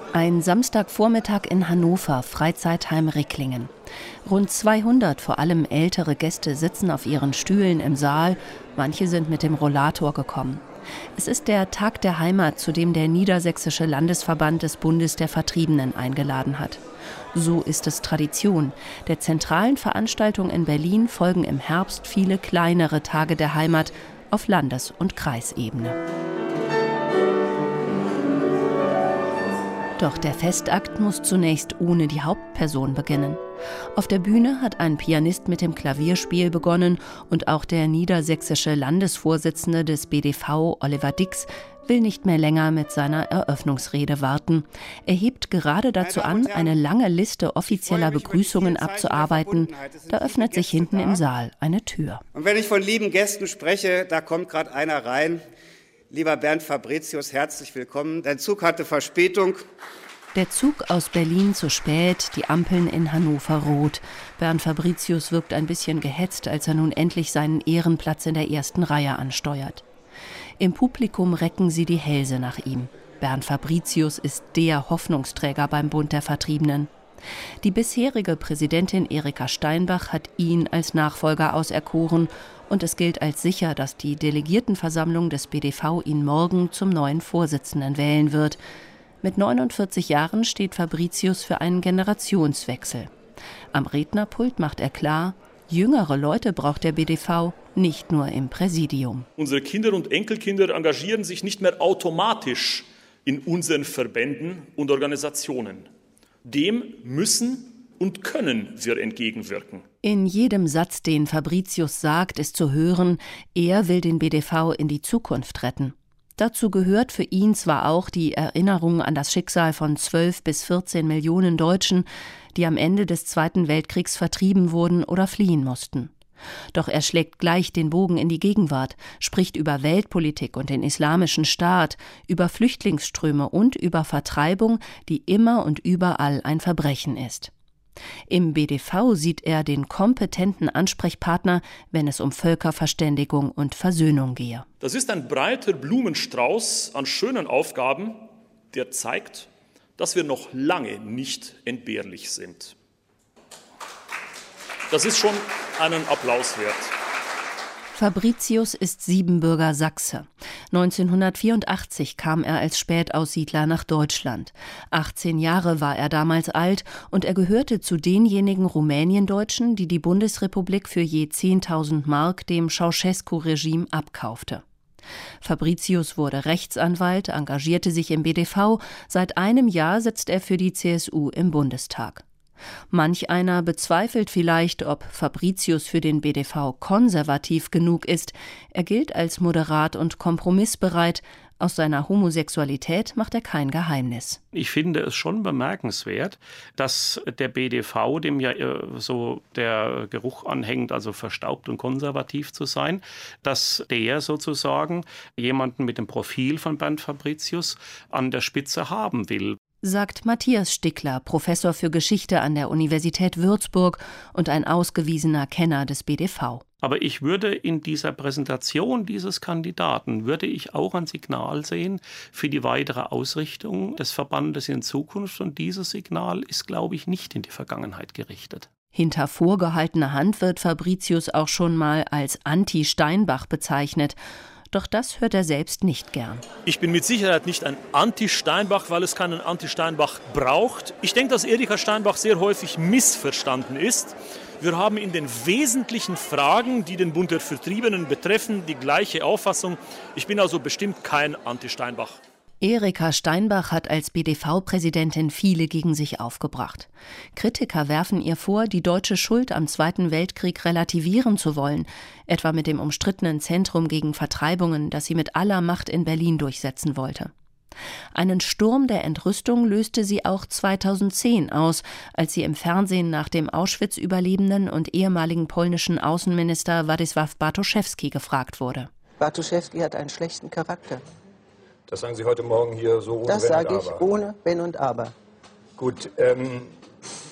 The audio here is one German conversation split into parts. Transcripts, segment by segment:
Ein Samstagvormittag in Hannover, Freizeitheim Ricklingen. Rund 200, vor allem ältere Gäste, sitzen auf ihren Stühlen im Saal. Manche sind mit dem Rollator gekommen. Es ist der Tag der Heimat, zu dem der Niedersächsische Landesverband des Bundes der Vertriebenen eingeladen hat. So ist es Tradition. Der zentralen Veranstaltung in Berlin folgen im Herbst viele kleinere Tage der Heimat auf Landes- und Kreisebene. Doch der Festakt muss zunächst ohne die Hauptperson beginnen. Auf der Bühne hat ein Pianist mit dem Klavierspiel begonnen und auch der niedersächsische Landesvorsitzende des BDV, Oliver Dix, will nicht mehr länger mit seiner Eröffnungsrede warten. Er hebt gerade dazu an, eine lange Liste offizieller Begrüßungen abzuarbeiten. Da öffnet sich hinten im Saal eine Tür. Und wenn ich von lieben Gästen spreche, da kommt gerade einer rein. Lieber Bernd Fabricius, herzlich willkommen. Dein Zug hatte Verspätung. Der Zug aus Berlin zu spät, die Ampeln in Hannover rot. Bernd Fabricius wirkt ein bisschen gehetzt, als er nun endlich seinen Ehrenplatz in der ersten Reihe ansteuert. Im Publikum recken sie die Hälse nach ihm. Bernd Fabricius ist der Hoffnungsträger beim Bund der Vertriebenen. Die bisherige Präsidentin Erika Steinbach hat ihn als Nachfolger auserkoren und es gilt als sicher, dass die Delegiertenversammlung des BDV ihn morgen zum neuen Vorsitzenden wählen wird. Mit 49 Jahren steht Fabricius für einen Generationswechsel. Am Rednerpult macht er klar, jüngere Leute braucht der BDV nicht nur im Präsidium. Unsere Kinder und Enkelkinder engagieren sich nicht mehr automatisch in unseren Verbänden und Organisationen. Dem müssen und können wir entgegenwirken. In jedem Satz, den Fabricius sagt, ist zu hören, er will den BDV in die Zukunft retten. Dazu gehört für ihn zwar auch die Erinnerung an das Schicksal von 12 bis 14 Millionen Deutschen, die am Ende des Zweiten Weltkriegs vertrieben wurden oder fliehen mussten. Doch er schlägt gleich den Bogen in die Gegenwart, spricht über Weltpolitik und den Islamischen Staat, über Flüchtlingsströme und über Vertreibung, die immer und überall ein Verbrechen ist. Im BDV sieht er den kompetenten Ansprechpartner, wenn es um Völkerverständigung und Versöhnung gehe. Das ist ein breiter Blumenstrauß an schönen Aufgaben, der zeigt, dass wir noch lange nicht entbehrlich sind. Das ist schon einen Applaus wert. Fabricius ist Siebenbürger Sachse. 1984 kam er als Spätaussiedler nach Deutschland. 18 Jahre war er damals alt und er gehörte zu denjenigen Rumäniendeutschen, die die Bundesrepublik für je 10.000 Mark dem Ceausescu-Regime abkaufte. Fabricius wurde Rechtsanwalt, engagierte sich im BDV. Seit einem Jahr sitzt er für die CSU im Bundestag. Manch einer bezweifelt vielleicht, ob Fabricius für den BDV konservativ genug ist. Er gilt als moderat und kompromissbereit. Aus seiner Homosexualität macht er kein Geheimnis. Ich finde es schon bemerkenswert, dass der BDV, dem ja so der Geruch anhängt, also verstaubt und konservativ zu sein, dass der sozusagen jemanden mit dem Profil von Bernd Fabricius an der Spitze haben will. Sagt Matthias Stickler, Professor für Geschichte an der Universität Würzburg und ein ausgewiesener Kenner des BDV. Aber ich würde in dieser Präsentation dieses Kandidaten, würde ich auch ein Signal sehen für die weitere Ausrichtung des Verbandes in Zukunft. Und dieses Signal ist, glaube ich, nicht in die Vergangenheit gerichtet. Hinter vorgehaltener Hand wird Fabricius auch schon mal als Anti-Steinbach bezeichnet. Doch das hört er selbst nicht gern. Ich bin mit Sicherheit nicht ein Anti-Steinbach, weil es keinen Anti-Steinbach braucht. Ich denke, dass Erika Steinbach sehr häufig missverstanden ist. Wir haben in den wesentlichen Fragen, die den Bund der Vertriebenen betreffen, die gleiche Auffassung. Ich bin also bestimmt kein Anti-Steinbach. Erika Steinbach hat als BDV-Präsidentin viele gegen sich aufgebracht. Kritiker werfen ihr vor, die deutsche Schuld am Zweiten Weltkrieg relativieren zu wollen, etwa mit dem umstrittenen Zentrum gegen Vertreibungen, das sie mit aller Macht in Berlin durchsetzen wollte. Einen Sturm der Entrüstung löste sie auch 2010 aus, als sie im Fernsehen nach dem Auschwitz-Überlebenden und ehemaligen polnischen Außenminister Władysław Bartoszewski gefragt wurde. Bartoszewski hat einen schlechten Charakter. Das sagen Sie heute Morgen hier so ohne Das Wenn und sage ich Aber. ohne Wenn und Aber. Gut,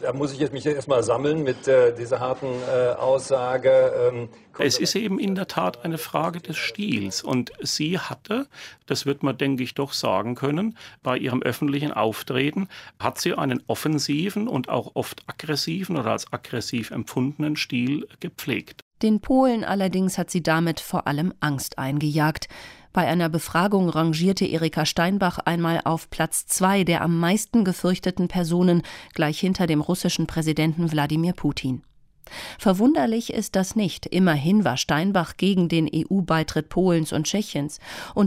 Da muss ich mich jetzt erstmal sammeln mit dieser harten Aussage. Es ist eben in der Tat eine Frage des Stils. Und sie hatte, das wird man, denke ich, doch sagen können, bei ihrem öffentlichen Auftreten hat sie einen offensiven und auch oft aggressiven oder als aggressiv empfundenen Stil gepflegt. Den Polen allerdings hat sie damit vor allem Angst eingejagt. Bei einer Befragung rangierte Erika Steinbach einmal auf Platz 2 der am meisten gefürchteten Personen, gleich hinter dem russischen Präsidenten Wladimir Putin. Verwunderlich ist das nicht. Immerhin war Steinbach gegen den EU-Beitritt Polens und Tschechiens. Und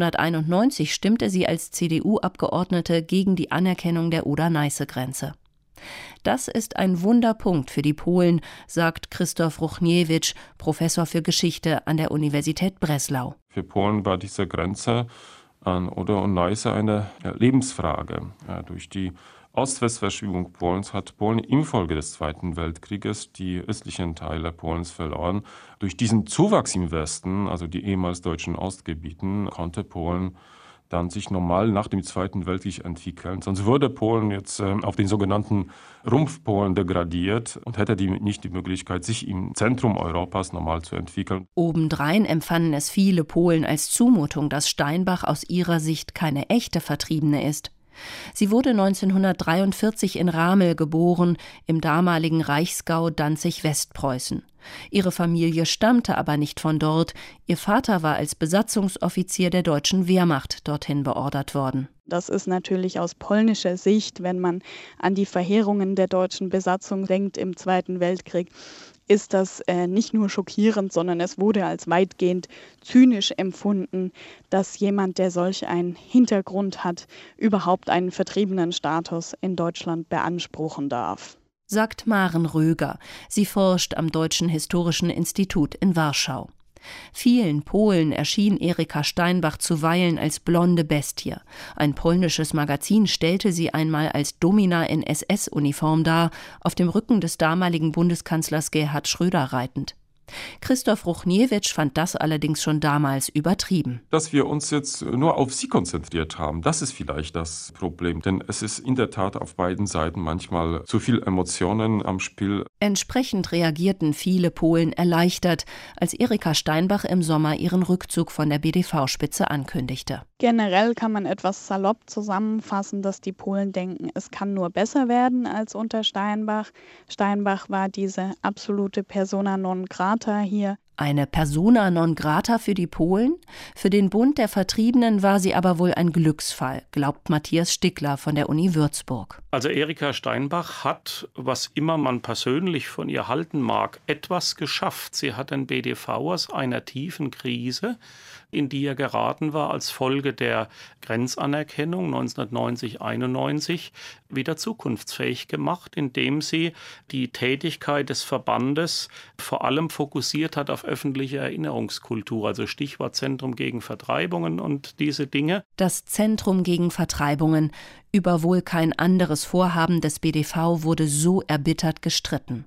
1991 stimmte sie als CDU-Abgeordnete gegen die Anerkennung der Oder-Neiße-Grenze. Das ist ein Wunderpunkt für die Polen, sagt Krzysztof Ruchniewicz, Professor für Geschichte an der Universität Breslau. Für Polen war diese Grenze an Oder und Neiße eine Lebensfrage. Durch die Ost-West-Verschiebung Polens hat Polen infolge des Zweiten Weltkrieges die östlichen Teile Polens verloren. Durch diesen Zuwachs im Westen, also die ehemals deutschen Ostgebieten, konnte Polen dann sich normal nach dem Zweiten Weltkrieg entwickeln. Sonst würde Polen jetzt auf den sogenannten Rumpfpolen degradiert und hätte nicht die Möglichkeit, sich im Zentrum Europas normal zu entwickeln. Obendrein empfanden es viele Polen als Zumutung, dass Steinbach aus ihrer Sicht keine echte Vertriebene ist. Sie wurde 1943 in Ramel geboren, im damaligen Reichsgau Danzig-Westpreußen. Ihre Familie stammte aber nicht von dort. Ihr Vater war als Besatzungsoffizier der deutschen Wehrmacht dorthin beordert worden. Das ist natürlich aus polnischer Sicht, wenn man an die Verheerungen der deutschen Besatzung denkt im Zweiten Weltkrieg, ist das nicht nur schockierend, sondern es wurde als weitgehend zynisch empfunden, dass jemand, der solch einen Hintergrund hat, überhaupt einen Vertriebenenstatus in Deutschland beanspruchen darf. Sagt Maren Röger. Sie forscht am Deutschen Historischen Institut in Warschau. Vielen Polen erschien Erika Steinbach zuweilen als blonde Bestie. Ein polnisches Magazin stellte sie einmal als Domina in SS-Uniform dar, auf dem Rücken des damaligen Bundeskanzlers Gerhard Schröder reitend. Krzysztof Ruchniewicz fand das allerdings schon damals übertrieben. Dass wir uns jetzt nur auf sie konzentriert haben, das ist vielleicht das Problem. Denn es ist in der Tat auf beiden Seiten manchmal zu viel Emotionen am Spiel. Entsprechend reagierten viele Polen erleichtert, als Erika Steinbach im Sommer ihren Rückzug von der BDV-Spitze ankündigte. Generell kann man etwas salopp zusammenfassen, dass die Polen denken, es kann nur besser werden als unter Steinbach. Steinbach war diese absolute Persona non grata hier. Eine Persona non grata für die Polen? Für den Bund der Vertriebenen war sie aber wohl ein Glücksfall, glaubt Matthias Stickler von der Uni Würzburg. Also Erika Steinbach hat, was immer man persönlich von ihr halten mag, etwas geschafft. Sie hat den BDV aus einer tiefen Krise, in die er geraten war, als Folge der Grenzanerkennung 1990-91 wieder zukunftsfähig gemacht, indem sie die Tätigkeit des Verbandes vor allem fokussiert hat auf öffentliche Erinnerungskultur, also Stichwort Zentrum gegen Vertreibungen und diese Dinge. Das Zentrum gegen Vertreibungen. Über wohl kein anderes Vorhaben des BDV wurde so erbittert gestritten.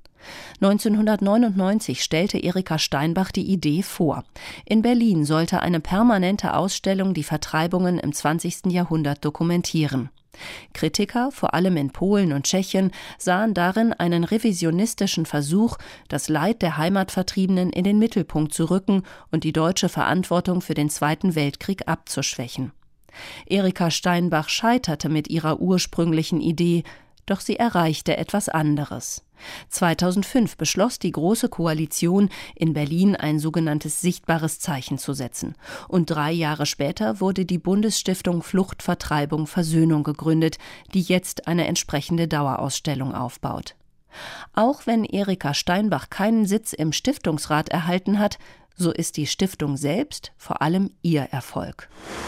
1999 stellte Erika Steinbach die Idee vor. In Berlin sollte eine permanente Ausstellung die Vertreibungen im 20. Jahrhundert dokumentieren. Kritiker, vor allem in Polen und Tschechien, sahen darin einen revisionistischen Versuch, das Leid der Heimatvertriebenen in den Mittelpunkt zu rücken und die deutsche Verantwortung für den Zweiten Weltkrieg abzuschwächen. Erika Steinbach scheiterte mit ihrer ursprünglichen Idee, doch sie erreichte etwas anderes. 2005 beschloss die Große Koalition, in Berlin ein sogenanntes sichtbares Zeichen zu setzen. Und 3 Jahre später wurde die Bundesstiftung Flucht, Vertreibung, Versöhnung gegründet, die jetzt eine entsprechende Dauerausstellung aufbaut. Auch wenn Erika Steinbach keinen Sitz im Stiftungsrat erhalten hat, so ist die Stiftung selbst vor allem ihr Erfolg.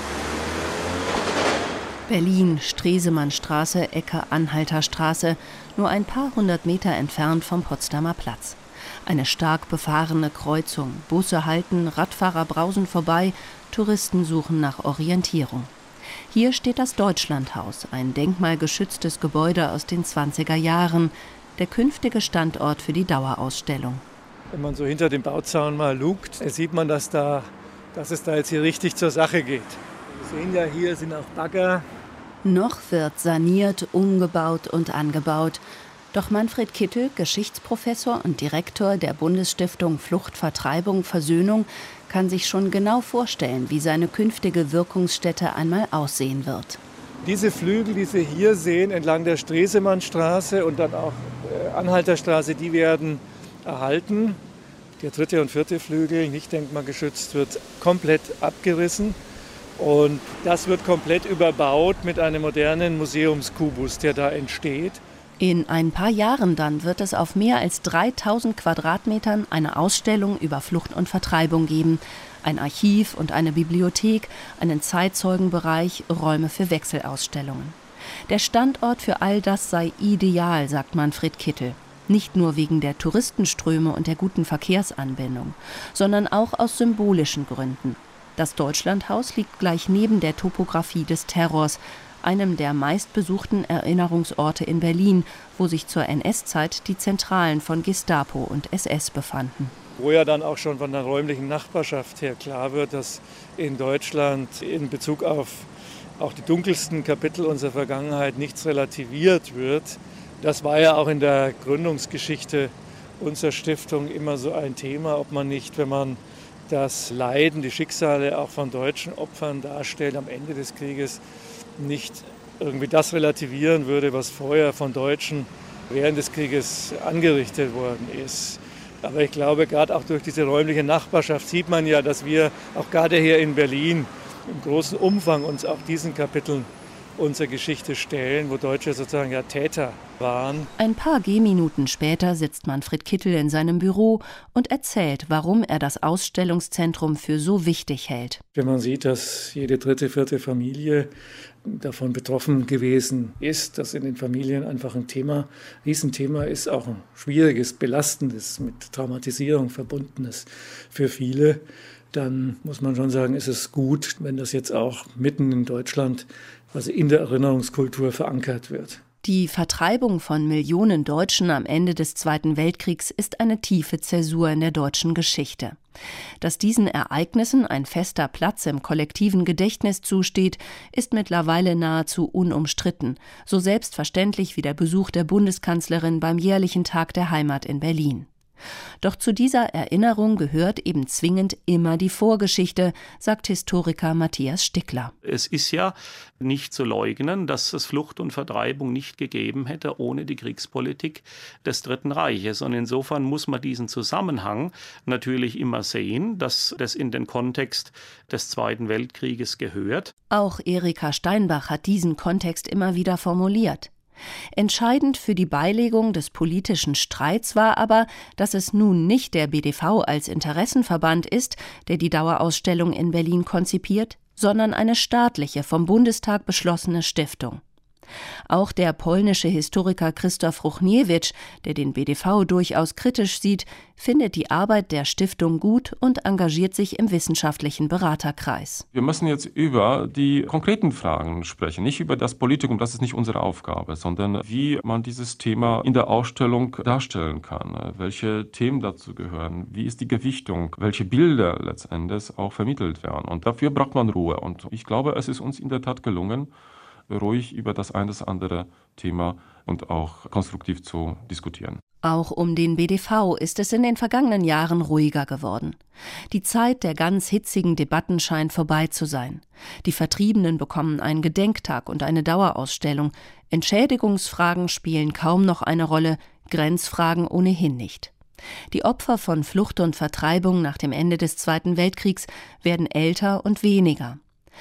Berlin, Stresemannstraße, Ecke Anhalter Straße, nur ein paar hundert Meter entfernt vom Potsdamer Platz. Eine stark befahrene Kreuzung, Busse halten, Radfahrer brausen vorbei, Touristen suchen nach Orientierung. Hier steht das Deutschlandhaus, ein denkmalgeschütztes Gebäude aus den 20er Jahren, der künftige Standort für die Dauerausstellung. Wenn man so hinter dem Bauzaun mal lugt, sieht man, dass es da jetzt hier richtig zur Sache geht. Wir sehen ja, hier sind auch Bagger. Noch wird saniert, umgebaut und angebaut. Doch Manfred Kittel, Geschichtsprofessor und Direktor der Bundesstiftung Flucht, Vertreibung, Versöhnung, kann sich schon genau vorstellen, wie seine künftige Wirkungsstätte einmal aussehen wird. Diese Flügel, die Sie hier sehen, entlang der Stresemannstraße und dann auch Anhalterstraße, die werden erhalten. Der 3. und 4. Flügel, nicht denkmalgeschützt, wird komplett abgerissen. Und das wird komplett überbaut mit einem modernen Museumskubus, der da entsteht. In ein paar Jahren dann wird es auf mehr als 3000 Quadratmetern eine Ausstellung über Flucht und Vertreibung geben. Ein Archiv und eine Bibliothek, einen Zeitzeugenbereich, Räume für Wechselausstellungen. Der Standort für all das sei ideal, sagt Manfred Kittel. Nicht nur wegen der Touristenströme und der guten Verkehrsanbindung, sondern auch aus symbolischen Gründen. Das Deutschlandhaus liegt gleich neben der Topografie des Terrors, einem der meistbesuchten Erinnerungsorte in Berlin, wo sich zur NS-Zeit die Zentralen von Gestapo und SS befanden. Wo ja dann auch schon von der räumlichen Nachbarschaft her klar wird, dass in Deutschland in Bezug auf auch die dunkelsten Kapitel unserer Vergangenheit nichts relativiert wird. Das war ja auch in der Gründungsgeschichte unserer Stiftung immer so ein Thema, ob man nicht, wenn man das Leiden, die Schicksale auch von deutschen Opfern darstellt am Ende des Krieges, nicht irgendwie das relativieren würde, was vorher von Deutschen während des Krieges angerichtet worden ist. Aber ich glaube, gerade auch durch diese räumliche Nachbarschaft sieht man ja, dass wir auch gerade hier in Berlin im großen Umfang uns auch diesen Kapiteln unserer Geschichte stellen, wo Deutsche sozusagen ja Täter waren. Ein paar Gehminuten später sitzt Manfred Kittel in seinem Büro und erzählt, warum er das Ausstellungszentrum für so wichtig hält. Wenn man sieht, dass jede 3., 4. Familie davon betroffen gewesen ist, dass in den Familien einfach ein Riesenthema ist, auch ein schwieriges, belastendes, mit Traumatisierung verbundenes für viele, dann muss man schon sagen, ist es gut, wenn das jetzt auch mitten in Deutschland, also in der Erinnerungskultur verankert wird. Die Vertreibung von Millionen Deutschen am Ende des Zweiten Weltkriegs ist eine tiefe Zäsur in der deutschen Geschichte. Dass diesen Ereignissen ein fester Platz im kollektiven Gedächtnis zusteht, ist mittlerweile nahezu unumstritten, so selbstverständlich wie der Besuch der Bundeskanzlerin beim jährlichen Tag der Heimat in Berlin. Doch zu dieser Erinnerung gehört eben zwingend immer die Vorgeschichte, sagt Historiker Matthias Stickler. Es ist ja nicht zu leugnen, dass es Flucht und Vertreibung nicht gegeben hätte ohne die Kriegspolitik des Dritten Reiches. Und insofern muss man diesen Zusammenhang natürlich immer sehen, dass das in den Kontext des Zweiten Weltkrieges gehört. Auch Erika Steinbach hat diesen Kontext immer wieder formuliert. Entscheidend für die Beilegung des politischen Streits war aber, dass es nun nicht der BDV als Interessenverband ist, der die Dauerausstellung in Berlin konzipiert, sondern eine staatliche, vom Bundestag beschlossene Stiftung. Auch der polnische Historiker Krzysztof Ruchniewicz, der den BDV durchaus kritisch sieht, findet die Arbeit der Stiftung gut und engagiert sich im wissenschaftlichen Beraterkreis. Wir müssen jetzt über die konkreten Fragen sprechen, nicht über das Politikum, das ist nicht unsere Aufgabe, sondern wie man dieses Thema in der Ausstellung darstellen kann, welche Themen dazu gehören, wie ist die Gewichtung, welche Bilder letztendlich auch vermittelt werden. Und dafür braucht man Ruhe. Und ich glaube, es ist uns in der Tat gelungen, ruhig über das eine oder andere Thema und auch konstruktiv zu diskutieren. Auch um den BDV ist es in den vergangenen Jahren ruhiger geworden. Die Zeit der ganz hitzigen Debatten scheint vorbei zu sein. Die Vertriebenen bekommen einen Gedenktag und eine Dauerausstellung. Entschädigungsfragen spielen kaum noch eine Rolle, Grenzfragen ohnehin nicht. Die Opfer von Flucht und Vertreibung nach dem Ende des Zweiten Weltkriegs werden älter und weniger.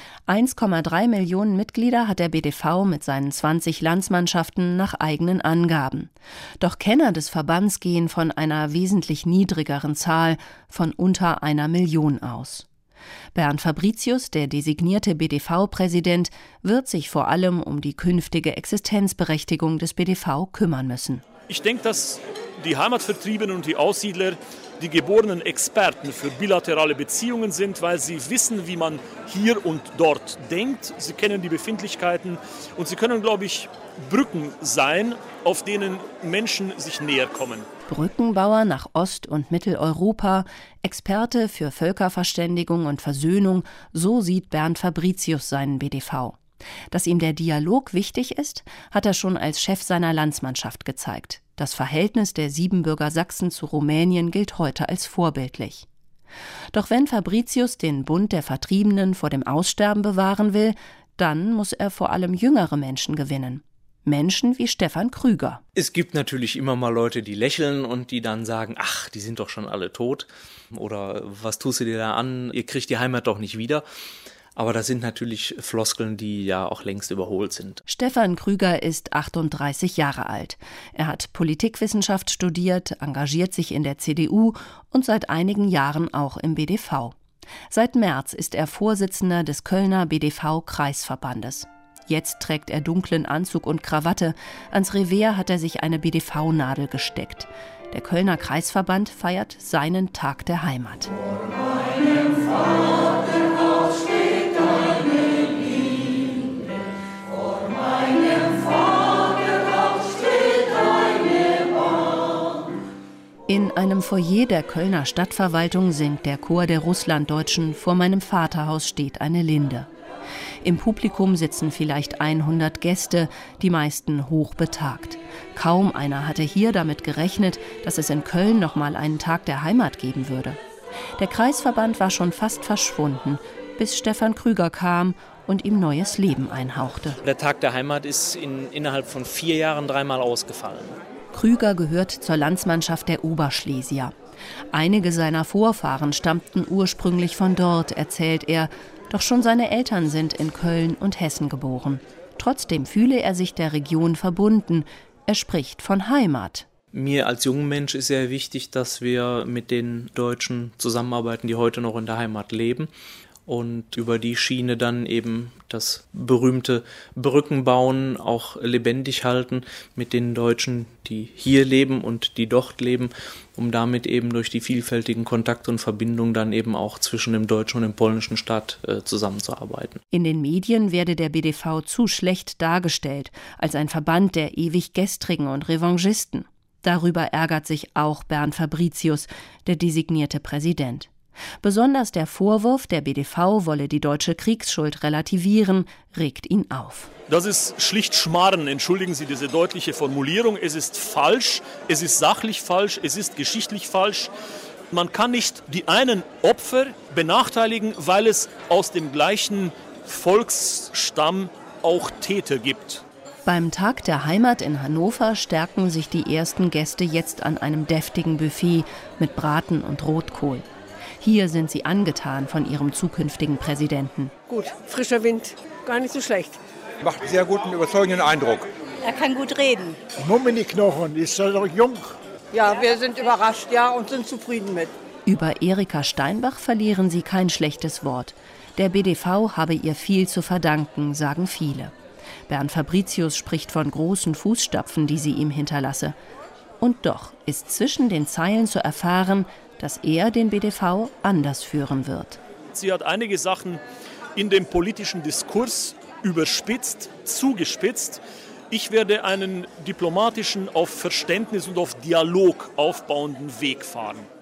1,3 Millionen Mitglieder hat der BDV mit seinen 20 Landsmannschaften nach eigenen Angaben. Doch Kenner des Verbands gehen von einer wesentlich niedrigeren Zahl von unter 1 Million aus. Bernd Fabricius, der designierte BDV-Präsident, wird sich vor allem um die künftige Existenzberechtigung des BDV kümmern müssen. Ich denke, dass die Heimatvertriebenen und die Aussiedler die geborenen Experten für bilaterale Beziehungen sind, weil sie wissen, wie man hier und dort denkt. Sie kennen die Befindlichkeiten und sie können, glaube ich, Brücken sein, auf denen Menschen sich näher kommen. Brückenbauer nach Ost- und Mitteleuropa, Experte für Völkerverständigung und Versöhnung, so sieht Bernd Fabricius seinen BDV. Dass ihm der Dialog wichtig ist, hat er schon als Chef seiner Landsmannschaft gezeigt. Das Verhältnis der Siebenbürger Sachsen zu Rumänien gilt heute als vorbildlich. Doch wenn Fabricius den Bund der Vertriebenen vor dem Aussterben bewahren will, dann muss er vor allem jüngere Menschen gewinnen. Menschen wie Stefan Krüger. Es gibt natürlich immer mal Leute, die lächeln und die dann sagen, ach, die sind doch schon alle tot. Oder was tust du dir da an? Ihr kriegt die Heimat doch nicht wieder. Aber das sind natürlich Floskeln, die ja auch längst überholt sind. Stefan Krüger ist 38 Jahre alt. Er hat Politikwissenschaft studiert, engagiert sich in der CDU und seit einigen Jahren auch im BDV. Seit März ist er Vorsitzender des Kölner BDV-Kreisverbandes. Jetzt trägt er dunklen Anzug und Krawatte. Ans Revers hat er sich eine BDV-Nadel gesteckt. Der Kölner Kreisverband feiert seinen Tag der Heimat. Vor meinem Vaterhaus steht eine Linie. Vor meinem Vaterhaus steht eine Bahn. In einem Foyer der Kölner Stadtverwaltung singt der Chor der Russlanddeutschen „Vor meinem Vaterhaus steht eine Linde". Im Publikum sitzen vielleicht 100 Gäste, die meisten hochbetagt. Kaum einer hatte hier damit gerechnet, dass es in Köln noch mal einen Tag der Heimat geben würde. Der Kreisverband war schon fast verschwunden, bis Stefan Krüger kam und ihm neues Leben einhauchte. Der Tag der Heimat ist innerhalb von 4 Jahren 3-mal ausgefallen. Krüger gehört zur Landsmannschaft der Oberschlesier. Einige seiner Vorfahren stammten ursprünglich von dort, erzählt er. Doch schon seine Eltern sind in Köln und Hessen geboren. Trotzdem fühle er sich der Region verbunden. Er spricht von Heimat. Mir als junger Mensch ist sehr wichtig, dass wir mit den Deutschen zusammenarbeiten, die heute noch in der Heimat leben. Und über die Schiene dann eben das berühmte Brückenbauen auch lebendig halten mit den Deutschen, die hier leben und die dort leben, um damit eben durch die vielfältigen Kontakte und Verbindungen dann eben auch zwischen dem deutschen und dem polnischen Staat zusammenzuarbeiten. In den Medien werde der BDV zu schlecht dargestellt, als ein Verband der ewig Gestrigen und Revanchisten. Darüber ärgert sich auch Bernd Fabricius, der designierte Präsident. Besonders der Vorwurf, der BDV wolle die deutsche Kriegsschuld relativieren, regt ihn auf. Das ist schlicht Schmarrn, entschuldigen Sie diese deutliche Formulierung. Es ist falsch, es ist sachlich falsch, es ist geschichtlich falsch. Man kann nicht die einen Opfer benachteiligen, weil es aus dem gleichen Volksstamm auch Täter gibt. Beim Tag der Heimat in Hannover stärken sich die ersten Gäste jetzt an einem deftigen Buffet mit Braten und Rotkohl. Hier sind sie angetan von ihrem zukünftigen Präsidenten. Gut, frischer Wind, gar nicht so schlecht. Macht einen sehr guten, überzeugenden Eindruck. Er kann gut reden. Mumm in die Knochen, ist er doch jung. Ja, wir sind überrascht, ja, und sind zufrieden mit. Über Erika Steinbach verlieren sie kein schlechtes Wort. Der BDV habe ihr viel zu verdanken, sagen viele. Bernd Fabricius spricht von großen Fußstapfen, die sie ihm hinterlasse. Und doch ist zwischen den Zeilen zu erfahren, dass er den BDV anders führen wird. Sie hat einige Sachen in dem politischen Diskurs überspitzt, zugespitzt. Ich werde einen diplomatischen, auf Verständnis und auf Dialog aufbauenden Weg fahren.